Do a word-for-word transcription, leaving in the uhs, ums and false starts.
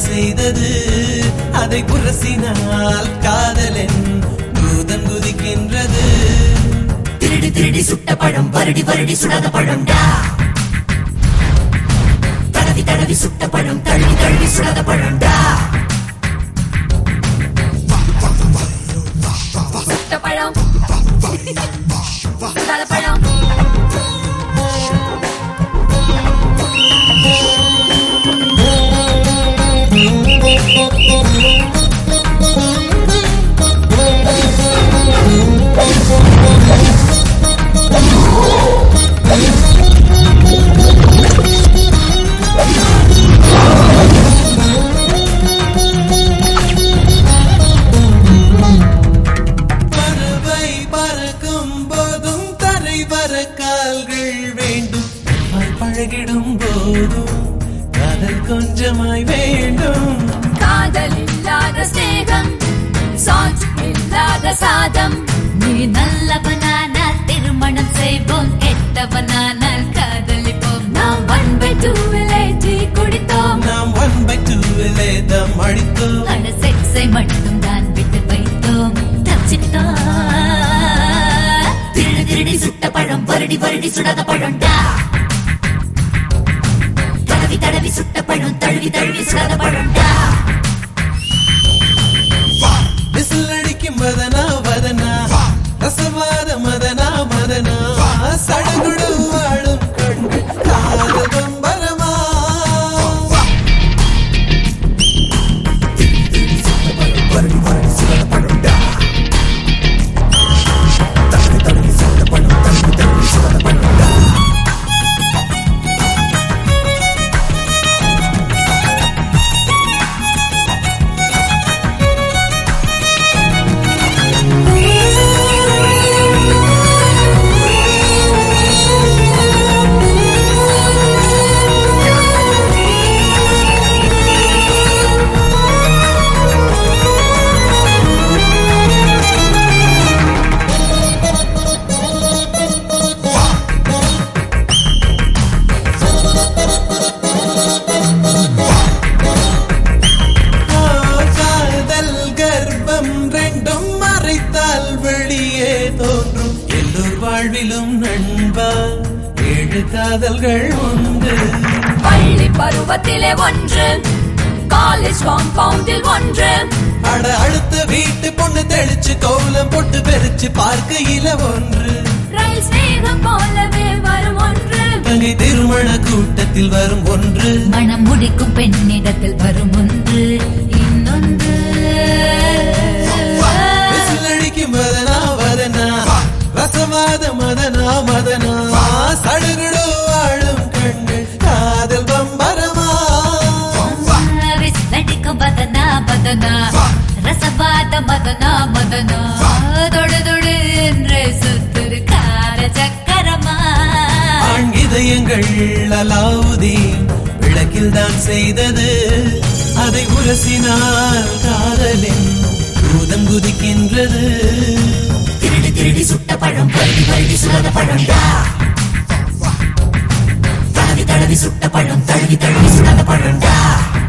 செய்தது அதை புரசினால் காதலன் பூதம் குதிக்கின்றது. திருடி திருடி சுட்ட பழம் வருடி வருடி சுடாத பழம்டா. தடவி தடவி சுட்ட பழம் தழுவி தழுவி சுடாத பழம்டா. சுட்ட பழம் சுடாத பழம். கால்கள் வேண்டும் பழகிடும் போதும் காதல் கொஞ்சமாய் வேண்டும். காதல் இல்லாத ஸ்நேகம் சாட்சி இல்லாத சாதம். நீ நல்லவனானால் திருமணம் செய்வோம், கெட்டவனானால் காதலிப்போம். நாம் ஒன் பை டூவிலே டீ குடித்தோம், நாம் ஒன் பை டூவிலே தம் அடித்தோம். அட செக்ஸை மட்டும் தான் விட்டு வைத்தோம், தப்பிச்சிட்டோம். திருடி திருடி சுட்ட பழம் வருடி வருடி சுடாத பழம்டா. தடவி தடவி சுட்ட பழம் தழுவி தழுவி சுடாத பழம்டா. விசில் அடிக்கும் மதனா வதனா ரசவாத மதனா மதனா சடுகுடு வாழும் கண்கள் காதல் பம்பரமா. வருடி வருடி சுடாத பழம்டா. தடவி தடவி சுட்ட பழம் தடவி தடவி சுடாத பழம்டா. வெளியே தோன்றும் எல்லோர் வாழ்விலும் நண்பா ஏழு காதல்கள் உண்டு. பள்ளி பருவத்திலே ஒன்று, காலேஜ் காம்பவுண்டில் ஒன்று. அட அடுத்த வீட்டு பொண்ணு தெளிச்சு கோலம் போட்டு பெருச்சு பார்க்கையில ஒன்று. ரயில் ஸ்நேகம் போலவே வரும் ஒன்று, தங்கை திருமண கூட்டத்தில் வரும் ஒன்று. மனம் முடிக்கும் பெண்ணிடத்தில் வரும் ஒன்று. இன்னொன்று மதனா வதனா ரசவாத மதனா மதனா சடுகுடு வாழும் கண்கள் காதல் பம்பரமா. நடிக்கும் பதனா பதனா ரசவாத மதனா மதனா தொடு தொடு என்று சுத்துரு கார சக்கரமா. ஆண் இதயங்கள் அலாவுதீன் விளக்கில் தான் செய்தது அதை உரசினால் காதலின் பூதம் குதிக்கின்றது. திருடி திருடி சுட்ட பழம் வருடி வருடி சுடாத பழம்டா. தடவி தடவி சுட்ட பழம் தழுவி தழுவி சுடாத பழம்டா.